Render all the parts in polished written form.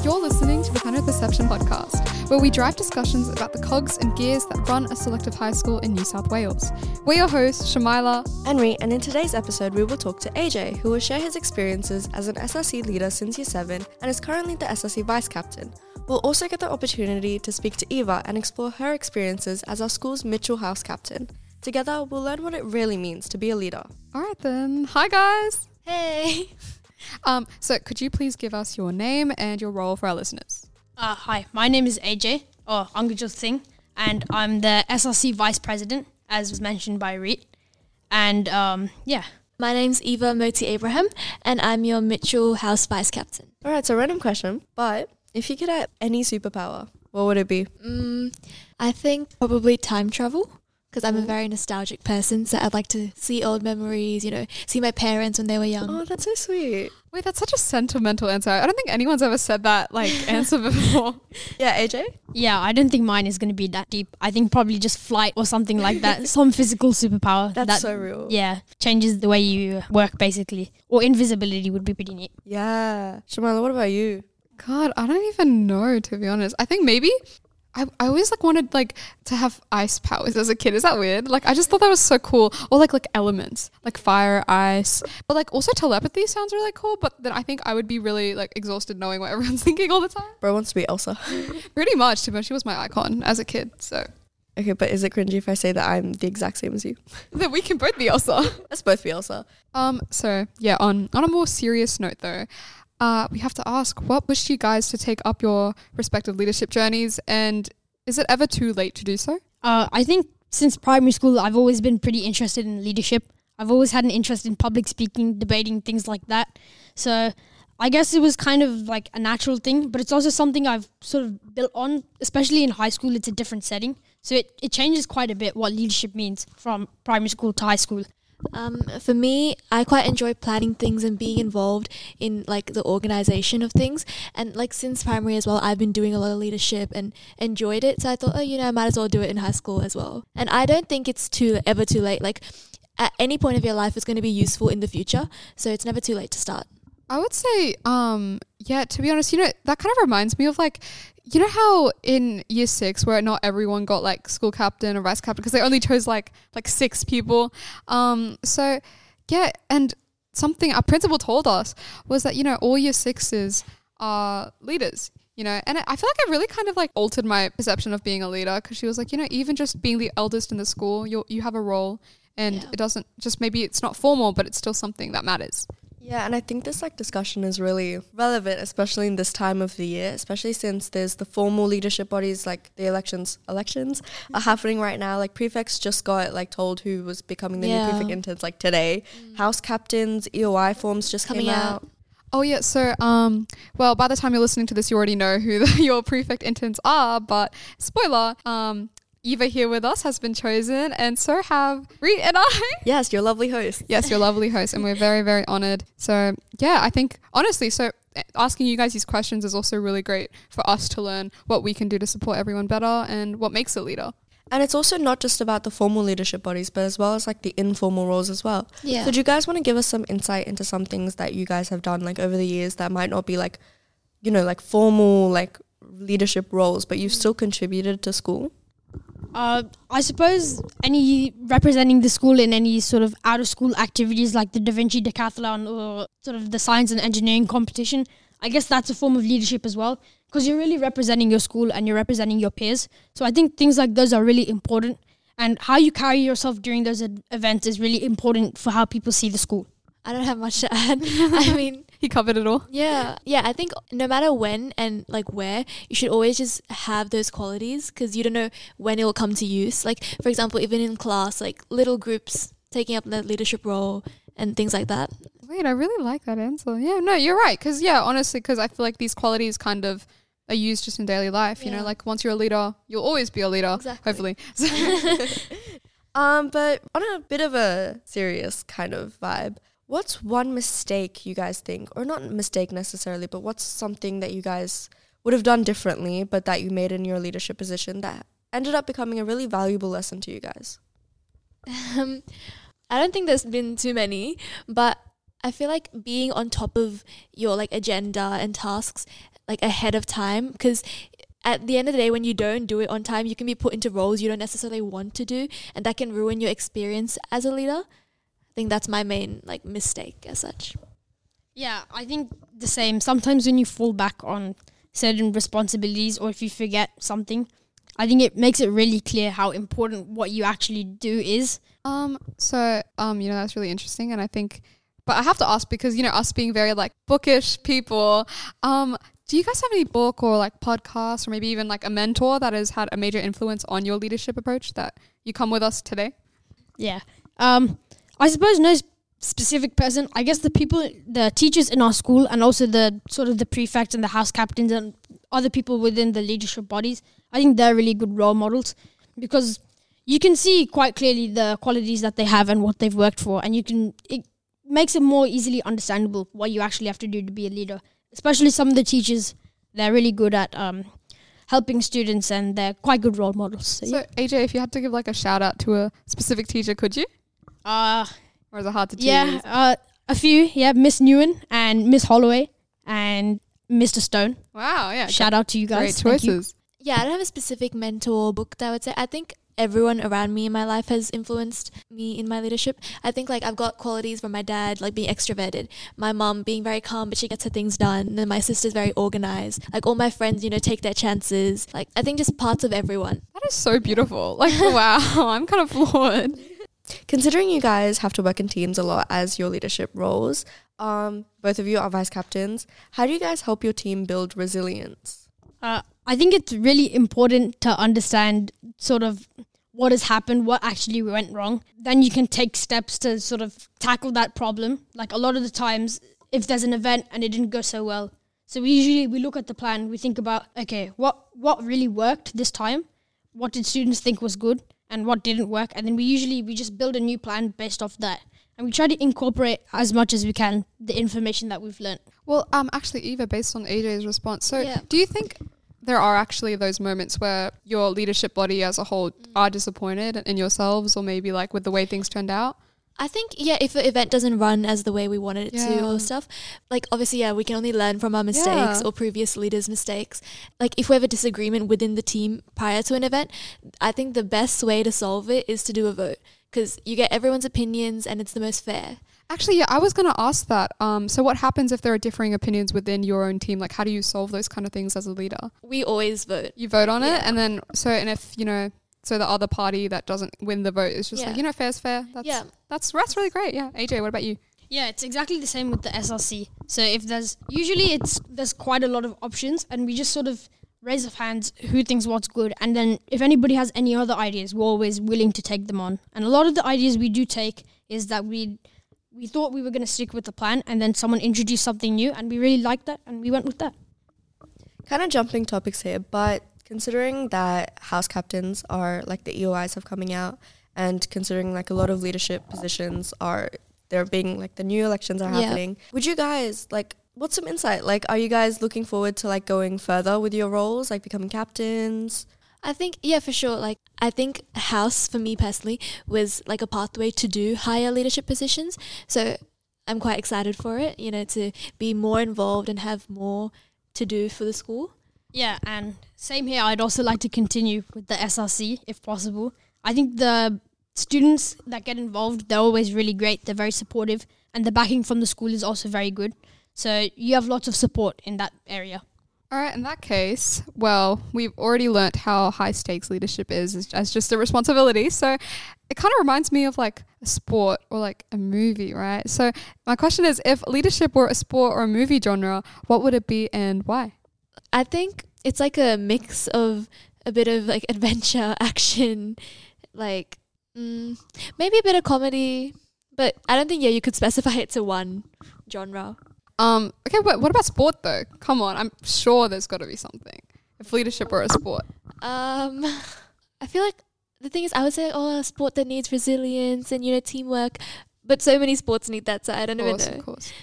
You're listening to the Kind of Perception podcast, where we drive discussions about the cogs and gears that run a selective high school in New South Wales. We're your hosts, Shamila and Ree, and in today's episode we will talk to AJ, who will share his experiences as an SRC leader since year 7 and is currently the SRC vice captain. We'll also get the opportunity to speak to Eva and explore her experiences as our school's Mitchell House captain. Together, we'll learn what it really means to be a leader. All right then. Hi guys. Hey. So could you please give us your name and your role for our listeners? Hi, my name is AJ, or Angajot Singh, and I'm the SRC Vice President, as was mentioned by Reet. And, My name's Eva Moti Abraham, and I'm your Mitchell House Vice Captain. Alright, so random question, but if you could have any superpower, what would it be? I think probably time travel, because I'm a very nostalgic person, so I'd like to see old memories, see my parents when they were young. Oh, that's so sweet. Wait, that's such a sentimental answer. I don't think anyone's ever said that, answer before. Yeah, AJ? yeah, I don't think mine is going to be that deep. I think probably just flight or something like that. Some physical superpower. That's so real. Yeah, changes the way you work, basically. Or invisibility would be pretty neat. Yeah. Shamila, what about you? God, I don't even know, to be honest. I think maybe I always wanted to have ice powers as a kid. Is that weird? I just thought that was so cool. Or like elements, like fire, ice. But also telepathy sounds really cool. But then I think I would be really exhausted knowing what everyone's thinking all the time. Bro wants to be Elsa. Pretty much, to be honest, she was my icon as a kid. So Okay, but is it cringy if I say that I'm the exact same as you? then we can both be Elsa. Let's both be Elsa. So yeah, on a more serious note though, we have to ask, what pushed you guys to take up your respective leadership journeys, and is it ever too late to do so? I think since primary school, I've always been pretty interested in leadership. I've always had an interest in public speaking, debating, things like that. So I guess it was kind of a natural thing, but it's also something I've sort of built on, especially in high school. It's a different setting. So it changes quite a bit what leadership means from primary school to high school. For me, I quite enjoy planning things and being involved in the organisation of things. And since primary as well, I've been doing a lot of leadership and enjoyed it. So I thought, I might as well do it in high school as well. And I don't think it's ever too late. At any point of your life, it's going to be useful in the future. So it's never too late to start. I would say, to be honest, that kind of reminds me of how in year 6 where not everyone got school captain or vice captain because they only chose 6 people. So yeah, and something our principal told us was that, all year 6s are leaders, and I feel it really kind of altered my perception of being a leader, because she was even just being the eldest in the school, you have a role, and it doesn't just, maybe it's not formal, but it's still something that matters. Yeah, and I think this discussion is really relevant, especially in this time of the year, especially since there's the formal leadership bodies, the elections are happening right now. Prefects just got told who was becoming the new prefect interns today. House captains, EOI forms just coming came out. Oh yeah, so well, by the time you're listening to this, you already know who your prefect interns are, but spoiler, Eva here with us has been chosen, and so have Reet and I. Yes, your lovely host. Yes, your lovely host, and we're very, very honoured. So yeah, I think honestly, asking you guys these questions is also really great for us to learn what we can do to support everyone better and what makes a leader. And it's also not just about the formal leadership bodies, but as well as the informal roles as well. Yeah. So do you guys want to give us some insight into some things that you guys have done over the years that might not be formal leadership roles, but you've still contributed to school? I suppose any representing the school in any sort of out of school activities like the Da Vinci Decathlon or sort of the science and engineering competition, I guess that's a form of leadership as well, because you're really representing your school and you're representing your peers. So I think things like those are really important, and how you carry yourself during those events is really important for how people see the school. I don't have much to add. I mean, He covered it all. Yeah, I think no matter when and where, you should always just have those qualities, because you don't know when it will come to use. For example, even in class, little groups taking up the leadership role and things like that. Wait, I really like that answer. Yeah, no, you're right. Because honestly, because I feel these qualities kind of are used just in daily life. Once you're a leader, you'll always be a leader. Exactly. Hopefully. But on a bit of a serious kind of vibe, what's one mistake you guys think, or not mistake necessarily, but what's something that you guys would have done differently, but that you made in your leadership position that ended up becoming a really valuable lesson to you guys? I don't think there's been too many, but I feel like being on top of your like agenda and tasks like ahead of time, because at the end of the day, when you don't do it on time, you can be put into roles you don't necessarily want to do, and that can ruin your experience as a leader. I think that's my main like mistake as such. Yeah, I think the same. Sometimes when you fall back on certain responsibilities, or if you forget something, I think it makes it really clear how important what you actually do is. That's really interesting, and I think, but I have to ask because, us being very like bookish people, do you guys have any book or like podcast or maybe even like a mentor that has had a major influence on your leadership approach that you come with us today? Yeah. I suppose no specific person. I guess the teachers in our school, and also the sort of the prefects and the house captains and other people within the leadership bodies, I think they're really good role models, because you can see quite clearly the qualities that they have and what they've worked for, and it makes it more easily understandable what you actually have to do to be a leader. Especially some of the teachers, they're really good at helping students, and they're quite good role models. So AJ, if you had to give like a shout out to a specific teacher, could you? Or is it hard to choose? Yeah, a few. Yeah, Miss Newen and Miss Holloway and Mr. Stone. Wow, yeah. Shout out to you guys. Great choices. Yeah, I don't have a specific mentor or book that I would say. I think everyone around me in my life has influenced me in my leadership. I think like I've got qualities from my dad, like being extroverted, my mom being very calm but she gets her things done, and then my sister's very organized. Like all my friends, take their chances. Like I think just parts of everyone. That is so beautiful. Like wow, I'm kind of floored. Considering you guys have to work in teams a lot as your leadership roles, both of you are vice captains. How do you guys help your team build resilience? I think it's really important to understand sort of what has happened, what actually went wrong. Then you can take steps to sort of tackle that problem. Like a lot of the times, if there's an event and it didn't go so well, so we look at the plan, we think about, okay, what really worked this time? What did students think was good? And what didn't work? And then we just build a new plan based off that. And we try to incorporate as much as we can the information that we've learned. Well, actually, Eva, based on AJ's response, so do you think there are actually those moments where your leadership body as a whole are disappointed in yourselves, or maybe like with the way things turned out? I think, if the event doesn't run as the way we wanted it to or stuff, like obviously, we can only learn from our mistakes or previous leaders' mistakes. Like if we have a disagreement within the team prior to an event, I think the best way to solve it is to do a vote, because you get everyone's opinions and it's the most fair. Actually, I was going to ask that. So what happens if there are differing opinions within your own team? Like how do you solve those kind of things as a leader? We always vote. You vote on it, and then, if, so the other party that doesn't win the vote is just like, fair's fair. That's really great. Yeah. AJ, what about you? Yeah, it's exactly the same with the SLC. So if there's quite a lot of options, and we just sort of raise of hands who thinks what's good, and then if anybody has any other ideas, we're always willing to take them on. And a lot of the ideas we do take is that we thought we were going to stick with the plan, and then someone introduced something new, and we really liked that, and we went with that. Kind of jumping topics here, but considering that house captains are like the EOIs have coming out, and considering like a lot of leadership positions they're being like the new elections are happening, would you guys like, what's some insight? Like, are you guys looking forward to like going further with your roles, like becoming captains? I think, for sure. Like, I think house, for me personally, was like a pathway to do higher leadership positions. So I'm quite excited for it, to be more involved and have more to do for the school. Yeah, and same here. I'd also like to continue with the SRC if possible. I think the students that get involved, they're always really great. They're very supportive, and the backing from the school is also very good. So you have lots of support in that area. All right, in that case, well, we've already learnt how high stakes leadership is as just a responsibility. So it kind of reminds me of like a sport or like a movie, right? So my question is, if leadership were a sport or a movie genre, what would it be and why? I think it's like a mix of a bit of like adventure, action, like maybe a bit of comedy, but I don't think you could specify it to one genre. Okay, but what about sport though? Come on, I'm sure there's got to be something. If leadership were a sport, I feel like the thing is, I would say, a sport that needs resilience and teamwork, but so many sports need that. So I don't even know. Of course.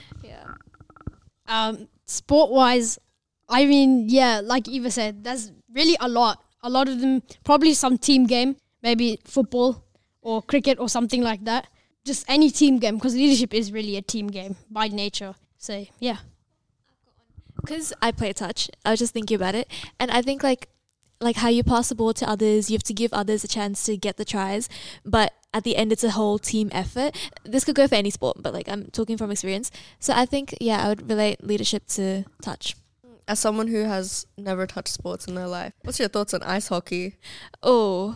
Yeah. Sport wise, I mean, like Eva said, there's really a lot. A lot of them, probably some team game, maybe football or cricket or something like that. just any team game, because leadership is really a team game by nature. So yeah. Because I play touch, I was just thinking about it, and I think like how you pass the ball to others, you have to give others a chance to get the tries, but at the end it's a whole team effort. This could go for any sport, but like I'm talking from experience. So I think I would relate leadership to touch. As someone who has never touched sports in their life, what's your thoughts on ice hockey? Oh,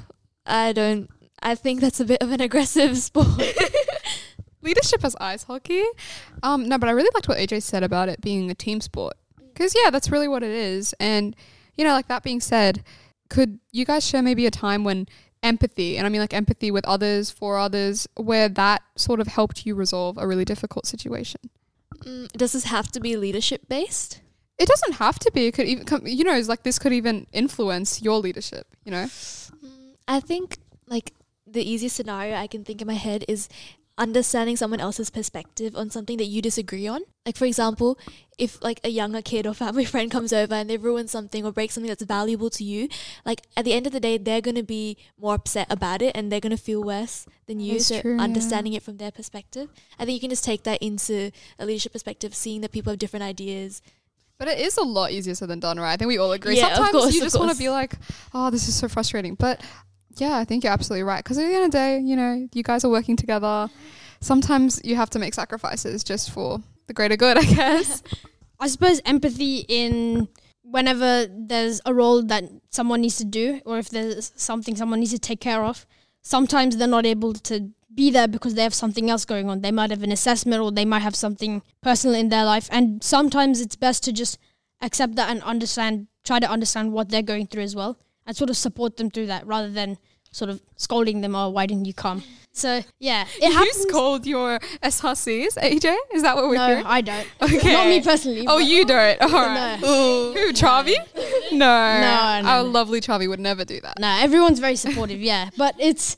I think that's a bit of an aggressive sport. Leadership as ice hockey? No, but I really liked what AJ said about it being a team sport. Because, that's really what it is. And, like that being said, could you guys share maybe a time when empathy, and I mean like empathy with others, for others, where that sort of helped you resolve a really difficult situation? Does this have to be leadership based? It doesn't have to be. It could even come, it's like this could even influence your leadership, I think like the easiest scenario I can think in my head is understanding someone else's perspective on something that you disagree on. Like, for example, if like a younger kid or family friend comes over and they ruin something or break something that's valuable to you, like at the end of the day, they're going to be more upset about it and they're going to feel worse than you. That's so true, understanding it from their perspective, I think you can just take that into a leadership perspective, seeing that people have different ideas. But it is a lot easier said than done, right? I think we all agree. Yeah, Sometimes you just want to be like, oh, this is so frustrating. But yeah, I think you're absolutely right. Because at the end of the day, you guys are working together. Sometimes you have to make sacrifices just for the greater good, I guess. I suppose empathy in whenever there's a role that someone needs to do, or if there's something someone needs to take care of, sometimes they're not able to be there because they have something else going on. They might have an assessment or they might have something personal in their life. And sometimes it's best to just accept that and try to understand what they're going through as well, and sort of support them through that rather than sort of scolding them, or why didn't you come? So yeah, it happens. You scold your SRCs, AJ? Is that what we're hearing? No, I don't. Okay. Not me personally. Oh, you don't? All right. No. Who, Chavi? No. No. Our lovely Chavi would never do that. No, everyone's very supportive, yeah. But it's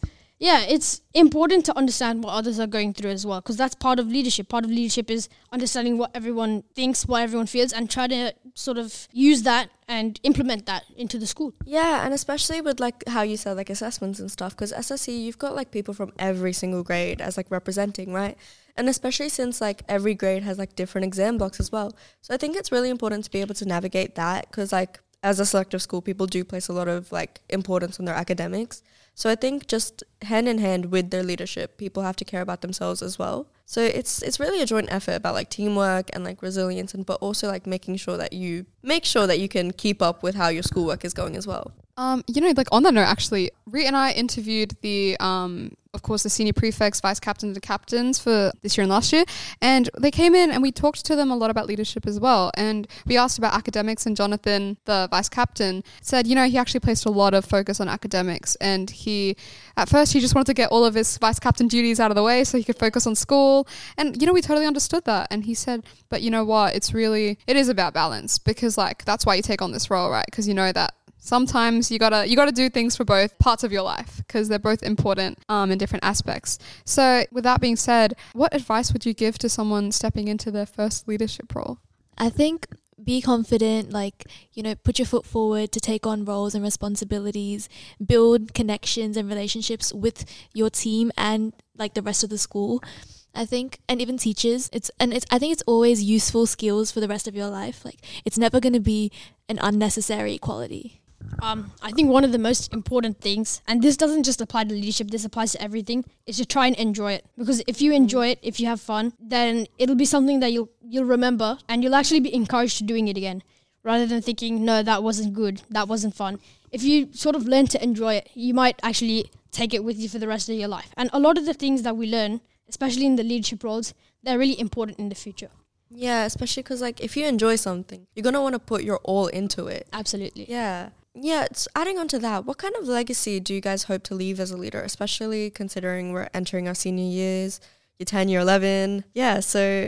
important to understand what others are going through as well, because that's part of leadership. Part of leadership is understanding what everyone thinks, what everyone feels, and try to sort of use that and implement that into the school. Yeah, and especially with like how you said like assessments and stuff, because SSC, you've got like people from every single grade as like representing, right? And especially since like every grade has like different exam blocks as well. So I think it's really important to be able to navigate that, because like as a selective school, people do place a lot of like importance on their academics. So I think just hand in hand with their leadership, people have to care about themselves as well. So it's really a joint effort about like teamwork and like resilience, and but also like making sure that you can keep up with how your schoolwork is going as well. Like on that note, actually, Rhea and I interviewed the of course, the senior prefects, vice captains and captains for this year and last year. And they came in and we talked to them a lot about leadership as well. And we asked about academics, and Jonathan, the vice captain, said, he actually placed a lot of focus on academics. And at first he just wanted to get all of his vice captain duties out of the way so he could focus on school. And, we totally understood that. And he said, but you know what? It is about balance, because like, that's why you take on this role, right? Because that sometimes you gotta do things for both parts of your life, because they're both important in different aspects. So with that being said, what advice would you give to someone stepping into their first leadership role? I think be confident, put your foot forward to take on roles and responsibilities, build connections and relationships with your team and like the rest of the school. I think, and even teachers, I think it's always useful skills for the rest of your life. Like, it's never going to be an unnecessary quality. I think one of the most important things, and this doesn't just apply to leadership, this applies to everything, is to try and enjoy it. Because if you enjoy it, if you have fun, then it'll be something that you'll remember, and you'll actually be encouraged to doing it again, rather than thinking, no, that wasn't good, that wasn't fun. If you sort of learn to enjoy it, you might actually take it with you for the rest of your life. And a lot of the things that we learn, especially in the leadership roles, they're really important in the future. Yeah, especially because like if you enjoy something, you're going to want to put your all into it. Absolutely. Yeah, it's adding on to that, what kind of legacy do you guys hope to leave as a leader, especially considering we're entering our senior years, year 10, year 11? Yeah, so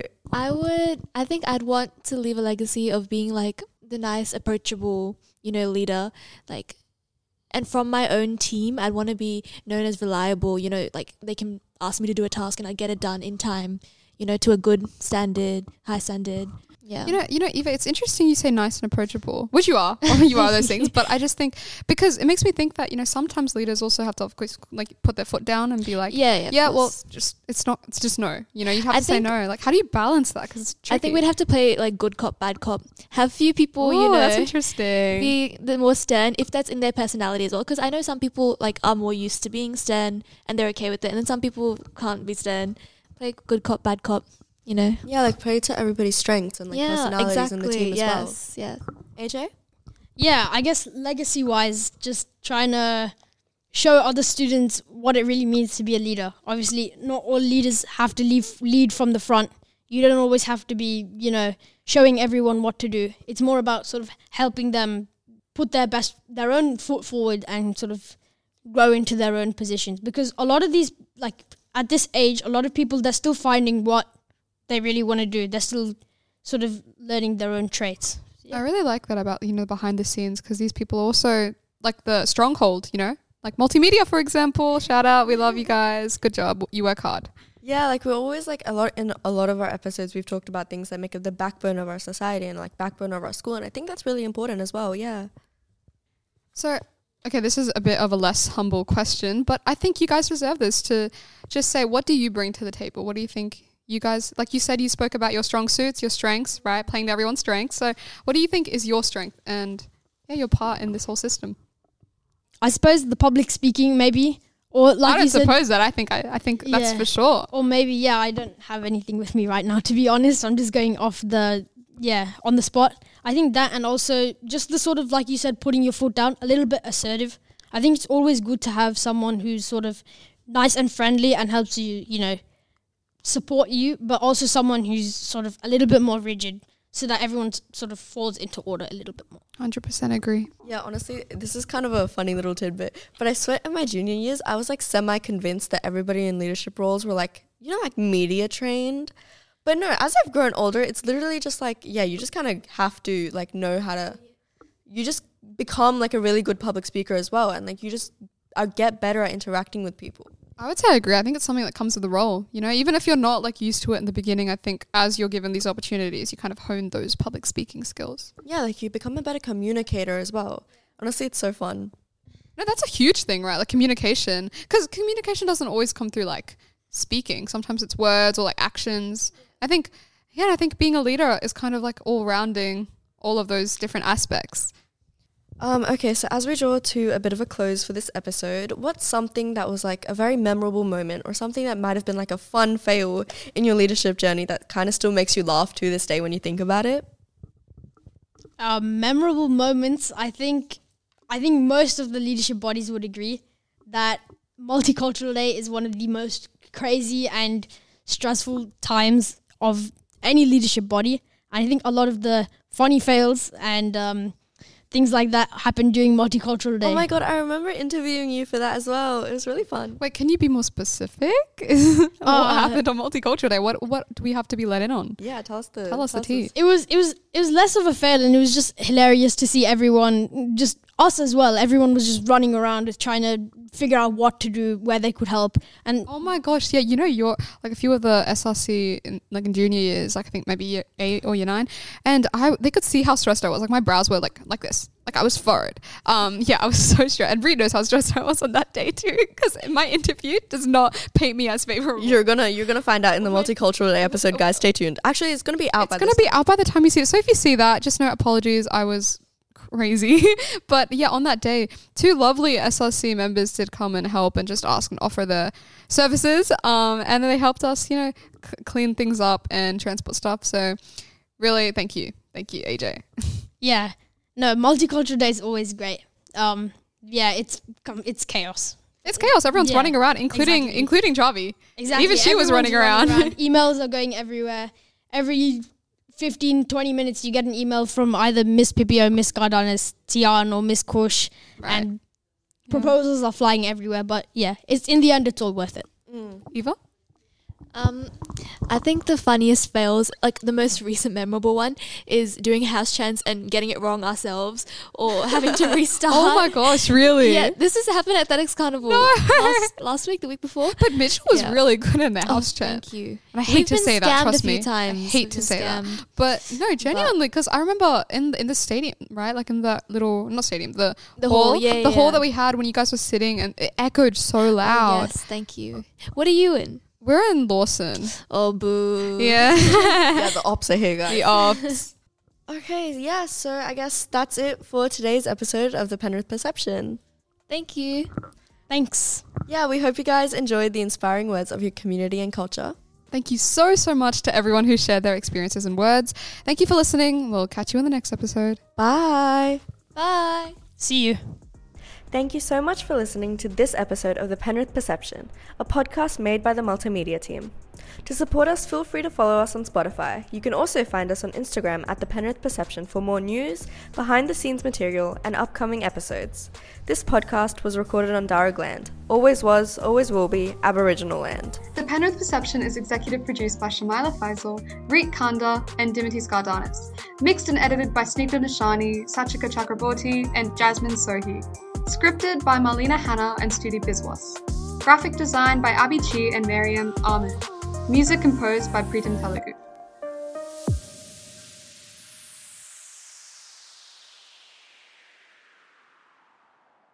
I think I'd want to leave a legacy of being like the nice, approachable, leader, like, and from my own team, I'd want to be known as reliable, like they can ask me to do a task and I get it done in time, to a good standard, high standard. Yeah. You know, Eva, it's interesting you say nice and approachable, which you are. You are those things. But I just think, because it makes me think that, sometimes leaders also have to, of course, like put their foot down and be like, well, it's just no. You have to say no. Like, how do you balance that? Because it's tricky. I think we'd have to play like good cop, bad cop. Have few people, that's interesting. be the more stern if that's in their personality as well. Because I know some people like are more used to being stern and they're okay with it, and then some people can't be stern. Play good cop, bad cop. Yeah, like play to everybody's strengths and like personalities in the team as well. Yes. AJ? Yeah, I guess legacy-wise, just trying to show other students what it really means to be a leader. Obviously, not all leaders have to lead from the front. You don't always have to be, showing everyone what to do. It's more about sort of helping them put their own foot forward and sort of grow into their own positions. Because a lot of these, like at this age, a lot of people, they're still finding what they really want to do. They're still sort of learning their own traits. I really like that about, behind the scenes, because these people also, like the stronghold, like multimedia, for example. Shout out. We love you guys. Good job. You work hard. Yeah, like we're always like in a lot of our episodes, we've talked about things that make up the backbone of our society and like backbone of our school. And I think that's really important as well. Yeah. So, okay, this is a bit of a less humble question, but I think you guys deserve this, to just say, what do you bring to the table? What do you think? You guys, like you said, you spoke about your strong suits, your strengths, right? Playing to everyone's strengths. So what do you think is your strength and your part in this whole system? I suppose the public speaking, maybe. Or like I don't suppose that. I think that's for sure. Or maybe, I don't have anything with me right now, to be honest. I'm just going off on the spot. I think that, and also just the sort of, like you said, putting your foot down, a little bit assertive. I think it's always good to have someone who's sort of nice and friendly and helps you, support you, but also someone who's sort of a little bit more rigid, so that everyone sort of falls into order a little bit more. 100% agree. Yeah, honestly, this is kind of a funny little tidbit, but I swear in my junior years, I was like semi-convinced that everybody in leadership roles were like, like media trained. But no, as I've grown older, it's literally just like, you just kind of have to like know how to, you just become like a really good public speaker as well. And like you just get better at interacting with people. I would say I agree. I think it's something that comes with the role. Even if you're not like used to it in the beginning, I think as you're given these opportunities, you kind of hone those public speaking skills. Yeah, like you become a better communicator as well. Honestly, it's so fun. No, that's a huge thing, right? Like communication. Because communication doesn't always come through like speaking. Sometimes it's words or like actions. I think being a leader is kind of like all rounding all of those different aspects. Okay, so as we draw to a bit of a close for this episode, what's something that was like a very memorable moment or something that might have been like a fun fail in your leadership journey that kind of still makes you laugh to this day when you think about it? Memorable moments, I think most of the leadership bodies would agree that Multicultural Day is one of the most crazy and stressful times of any leadership body. And I think a lot of the funny fails and things like that happen during Multicultural Day. Oh my God, I remember interviewing you for that as well. It was really fun. Wait, can you be more specific? What happened on Multicultural Day? What do we have to be let in on? Yeah, tell us the tea. It was less of a fail, and it was just hilarious to see everyone, just us as well. Everyone was just running around trying to figure out what to do, where they could help. And oh my gosh, yeah, you're like a few of the SRC in junior years, like I think maybe year 8 or year 9, and they could see how stressed I was. Like my brows were like this. Like I was furrowed. I was so stressed. And Bree knows how stressed I was on that day too, because my interview does not paint me as favorable. You're gonna find out in the Multicultural Day episode, guys. Stay tuned. Actually, it's gonna be out. It's gonna be out by the time you see it. So if you see that, just know apologies. I was crazy. But yeah, on that day, 2 lovely SRC members did come and help and just ask and offer their services. And then they helped us, clean things up and transport stuff. So really, thank you, AJ. Yeah. No, Multicultural Day is always great. It's chaos. It's chaos. Everyone's running around, including Javi. Exactly. Even she was running around. Emails are going everywhere. Every 15, 20 minutes, you get an email from either Miss Pipio, Miss Gardanis, Tian, or Miss Kush. Right. And proposals are flying everywhere. But yeah, in the end, it's all worth it. Eva? I think the funniest fails, like the most recent memorable one, is doing house chants and getting it wrong ourselves or having to restart. Oh my gosh, really? Yeah, this has happened at Athletics Carnival last week, the week before. But Mitchell was Yeah. really good in the house chant. Thank you. And I hate We've to been say that, scammed trust a few me. times. I hate We've to been say that. scammed. But no, genuinely, because I remember in the stadium, right? Like in that little, not stadium, the hall, yeah, the hall yeah. that we had when you guys were sitting, and it echoed so Oh, loud. yes, thank you. What are you in? We're in Lawson. Oh, boo. Yeah. Yeah, the ops are here, guys. The ops. Okay, yeah, so I guess that's it for today's episode of the Penrith Perception. Thank you. Thanks. Yeah, we hope you guys enjoyed the inspiring words of your community and culture. Thank you so much to everyone who shared their experiences and words. Thank you for listening. We'll catch you in the next episode. Bye! Bye. See you. Thank you so much for listening to this episode of the Penrith Perception, a podcast made by the multimedia team. To support us, feel free to follow us on Spotify. You can also find us on Instagram at the Penrith Perception for more news, behind-the-scenes material, and upcoming episodes. This podcast was recorded on Darug land. Always was, always will be, Aboriginal land. The Penrith Perception is executive produced by Shamaila Faisal, Reek Kanda, and Dimitis Gardanis. Mixed and edited by Snigdha Nishani, Sachika Chakraborty, and Jasmine Sohi. Scripted by Marlena Hanna and Studi Biswas. Graphic design by Abhi Chi and Mariam Ahmed. Music composed by Pritam Telugu.